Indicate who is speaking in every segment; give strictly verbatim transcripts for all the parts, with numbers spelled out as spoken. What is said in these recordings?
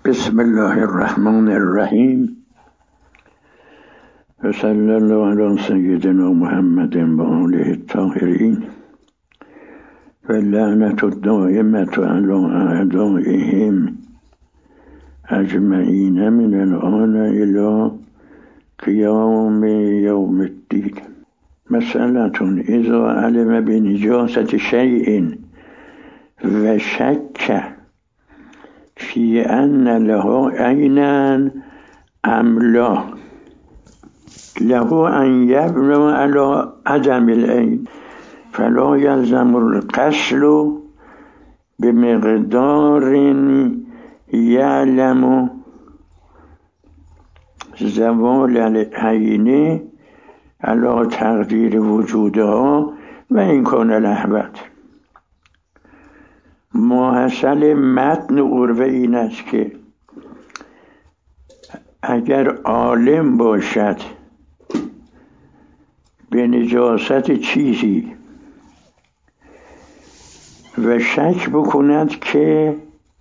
Speaker 1: بسم الله الرحمن الرحیم و صلی الله علی سیدنا محمد و آله الطاهرین و لعنت الدائمة علی اعدائهم اجمعین من الآن الی قیام یوم الدین. مسئلة اذا علم بنجاسة شیء و شک فی ان له عینا ام لا له ان یبنو علی عدم العین فلا یلزم الغسل بمقدار یعلم زوال العین علی تقدیر وجودها و این کان الاحوط. ماحصل متن عروه این است که اگر عالم باشد به نجاست چیزی و شک بکند که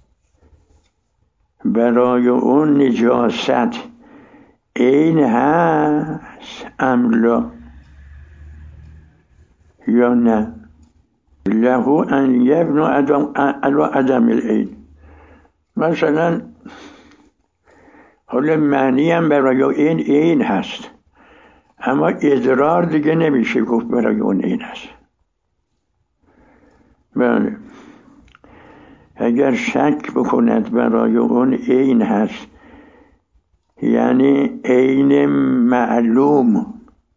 Speaker 1: برای اون نجاست عین هست ام لا یا نه، له ان یبنو علی عدم العین. مثلا حالا معنی هم برای این این هست، اما ادرار دیگه نمیشه گفت برای اون این هست. بله، اگر شک بکند برای اون این هست، یعنی عین معلوم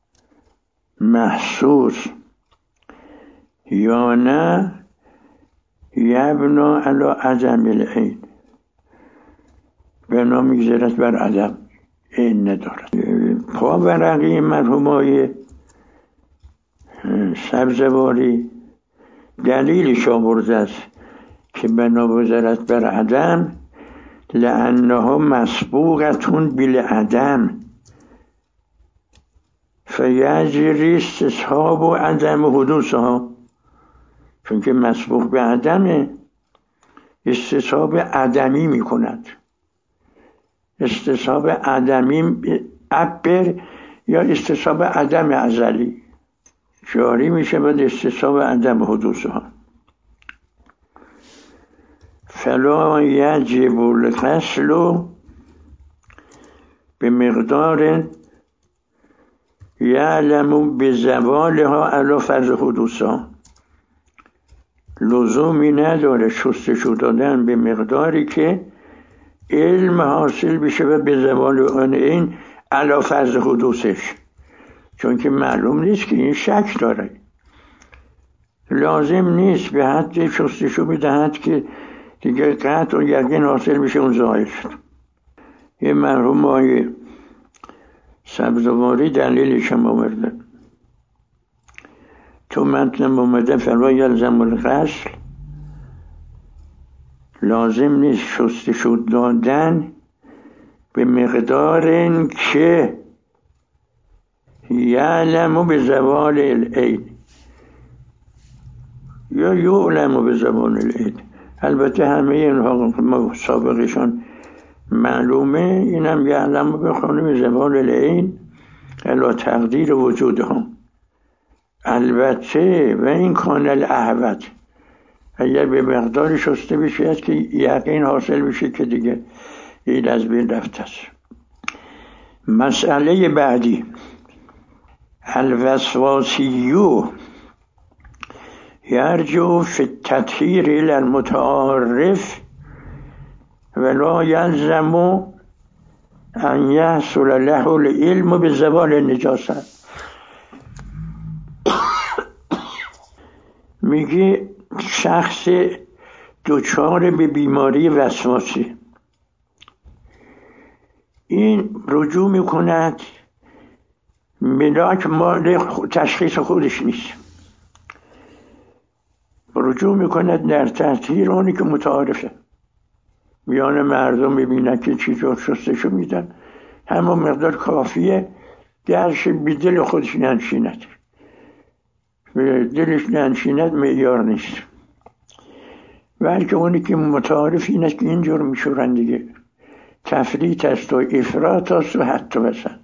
Speaker 1: محسوس، یا نه یبنا علی عدم العین، بنا میگذارد بر عدم، این ندارد. پا ورقی مرحومای سبزواری دلیلش آورده است که بنا بگذارد بر عدم لانها مسبوقتون بالعدم فیجری استصحاب و عدم حدوثها، چون که مسبوق به عدمه استصحاب عدمی می کند. استصحاب عدمی عبر یا استصحاب عدم ازلی جاری میشه بعد استصحاب عدم حدوثها. فلا یجب الغسل به مقدار یعلم بزوالها علی فرض حدوثها. لزومی نداره شستشو دادن به مقداری که علم حاصل بشه و به زوال آن این علی فرض حدوثش، چون که معلوم نیست که این شک داره. لازم نیست به حد شستشو بدهد که دیگه قطع و یقین حاصل بشه اون ظاهر شد. یه مرحوم آقای سبزواری دلیلش هم آورده تو متن اومده فلا یلزم الغسل، لازم نیست شستشو دادن به مقدار که یعلم به زوال العین یا یعلم به زوال العین. البته همه اینها سابقشان معلومه، اینم یعلم بخونه به زوال العین علی تقدیر وجودها. البته و این کان الاحوط، اگر به مقداری شسته بشه که یقین حاصل بشه که دیگه این از بین رفته است. مسئله بعدی، الوسواسیو یرجع فی التطهیر الی المتعارف ولا یلزم ان یحصل له العلم بزوال النجاست. میگه شخص دچار به بیماری وسواسی این رجوع میکند ملاک مال تشخیص خودش نیست، رجوع میکند در تطهیر اونی که متعارفه. میان مردم ببینن که چی جور شستشو میدن، همون مقدار کافیه درش به دل خودش ننشیند، به دلش ننشیند معیار نیست. بلکه اونی که متعارف این است که اینجور میشورن دیگه تفریط است و افراط است و حتی وسط.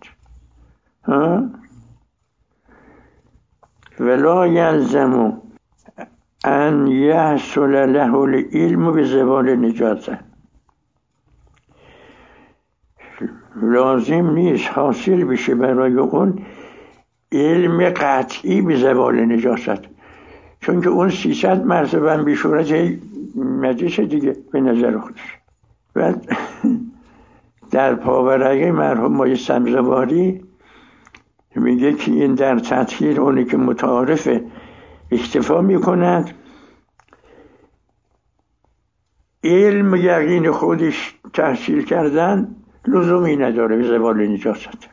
Speaker 1: ولا یلزم ان یحصل له العلم بزوال نجاسه، لازم نیست حاصل بشه برای اون علم قطعی به زوال نجاست، چون که اون سیصد مرتبه هم بیشورت نجس دیگه به نظر خودش. و در پاورقی مرحوم مای سبزواری میگه که این در تطهیر اونی که متعارف اکتفا میکند، علم یقین خودش تحصیل کردن لزومی نداره به زوال نجاست.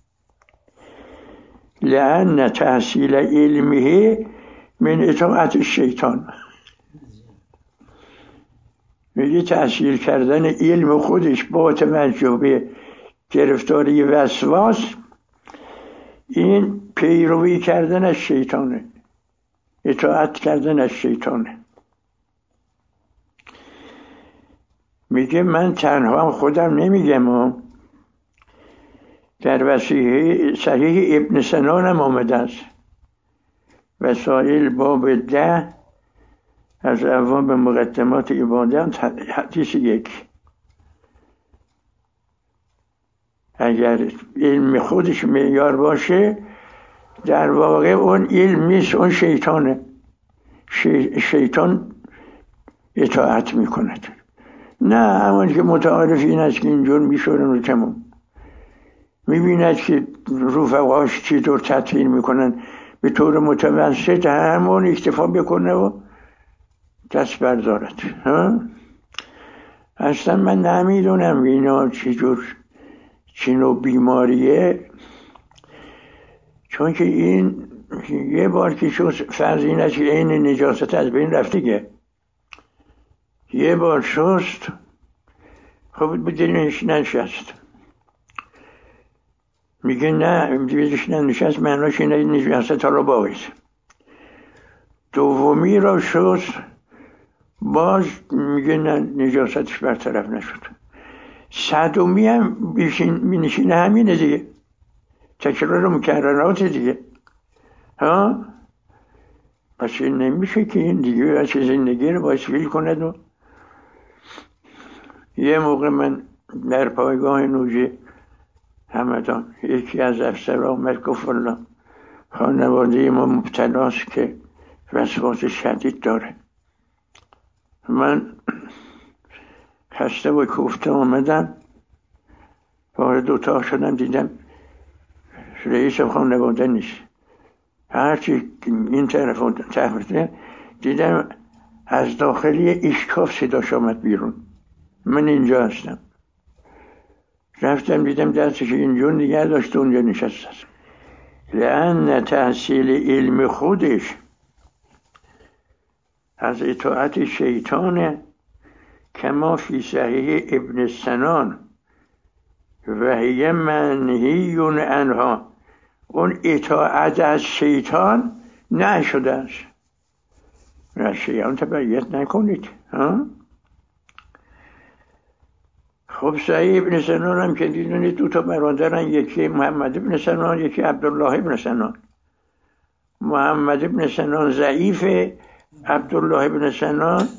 Speaker 1: لأن تحصیل علمه من اطاعت الشیطان، میگه تحصیل کردن علم خودش با توجه به گرفتاری وسواس، این پیروی کردن از شیطانه، اطاعت کردن از شیطانه. میگه من تنها خودم نمیگم، در وصیحه صحیح ابن سنان هم آمده است، وسائل باب ده از ابواب مقدمات عبادت، حدیث یک. اگر علم خودش معیار باشه، در واقع اون علم نیست، اون شیطانه. شی... شیطان اطاعت میکند. نه همون که متعارف این است که اینجور میشورن و تمام، میبیند که رفقاش چطور تطهیر میکنن، به طور متوسط همون اکتفا بکنه و دست بردارد. اصلا من نمیدونم اینا چجور چه نوع بیماریه، چون که این یه بار که شد فرض این است که این نجاست از بین رفتگه، یه بار شست خب به دلش نشست، میگه نه دیگهش ننشست، معناش اینه نجاست حالا باقیست. دومی را شست باز میگه نه نجاستش برطرف نشد. صدومی هم بینشینه همینه دیگه، تکرار مکررات دیگه. ها پس این نمیشه که این دیگه بچه زندگی رو باید ویل کند. و یه موقع من در پایگاه نوجه همدان یکی از افسر آمد گفت والله خانواده ما مبتلاست که وسواس شدید داره. من خسته و کوفته آمدم، وارد اتاق شدم، دیدم رئیس خانواده نیست. هرچی این طرف و طرف دیدم از داخلی اشکاف صداش آمد بیرون، من اینجا هستم. رفتم دیدم دستش اینجا نگه داشته اونجا نشسته. لأن تحصیل علم خودش از اطاعت شیطانه، کما فی صحیح ابن سنان و هی منهی عنها. اون اطاعت از شیطان نشده است، از شیطان تبعیت نکنید. ها خب صحیح ابن سنان هم که دیدونید دو تا برادرن، یکی محمد ابن سنان یکی عبدالله ابن سنان. محمد ابن سنان ضعیفه، عبدالله ابن سنان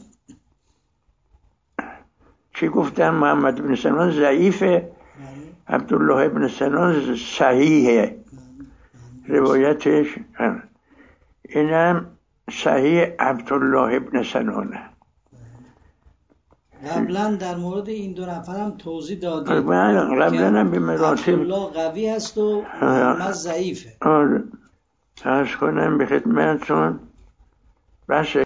Speaker 1: چی گفتم؟ محمد ابن سنان ضعیفه، عبدالله ابن سنان صحیحه روایتش. اینم صحیح عبدالله ابن سنانه.
Speaker 2: قبلا در مورد این دو نفر هم توضیح دادیم،
Speaker 1: قبلا هم به مراتب
Speaker 2: عبدالله قوی است و محمد ضعیفه.
Speaker 1: آره عرض کنم به خدمتتون بس